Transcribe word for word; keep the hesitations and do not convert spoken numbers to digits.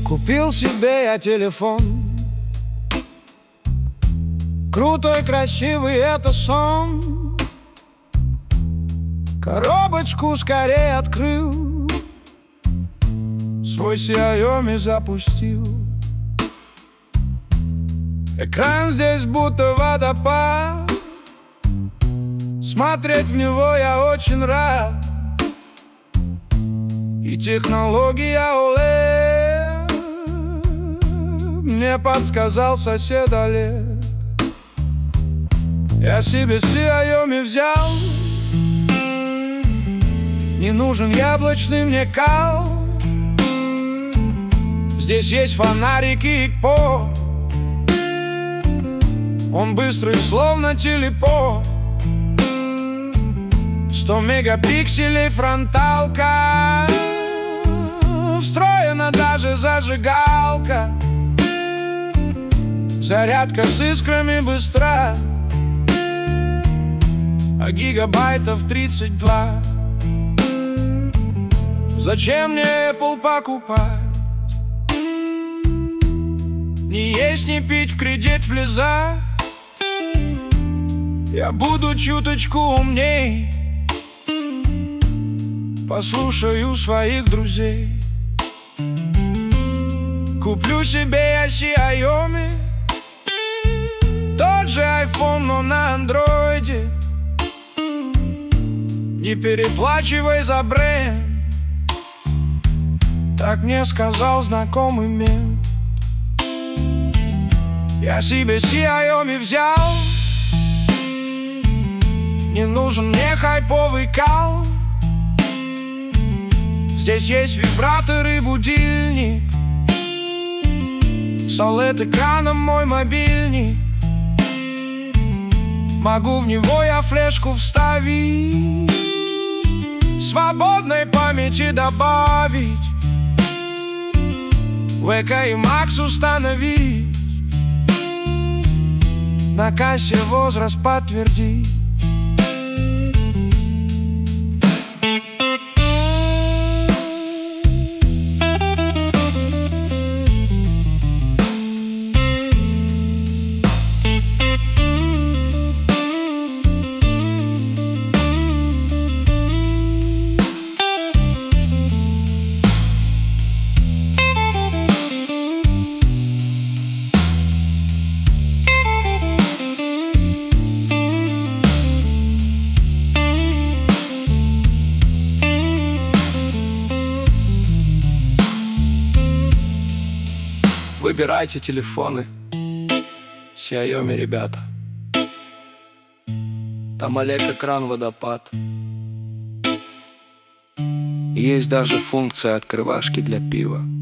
Купил себе я телефон. Крутой, красивый — это сон. Коробочку скорее открыл, свой Xiaomi запустил. Экран здесь будто водопад, смотреть в него я очень рад. И технология о лед мне подсказал сосед Олег. Я себе Xiaomi взял, не нужен яблочный мне кал. Здесь есть фонарики и по, он быстрый, словно телепорт. Сто мегапикселей фронталка, встроена даже зажигалка. Зарядка с искрами быстра, а гигабайтов тридцать два. Зачем мне Apple покупать? Не есть, не пить, в кредит влезать. Я буду чуточку умней, послушаю своих друзей. Куплю себе я Xiaomi, тот же iPhone, но на андроиде. Не переплачивай за бренд, так мне сказал знакомый мент. Я себе Xiaomi взял, не нужен мне хайповый кал. Здесь есть вибратор и будильник, с о лед-экраном мой мобильник. Могу в него я флешку вставить, свободной памяти добавить, вэ ка и макс установить, на кассе возраст подтвердить. Выбирайте телефоны Xiaomi, ребята. Там Олег, экран, водопад. Есть даже функция открывашки для пива.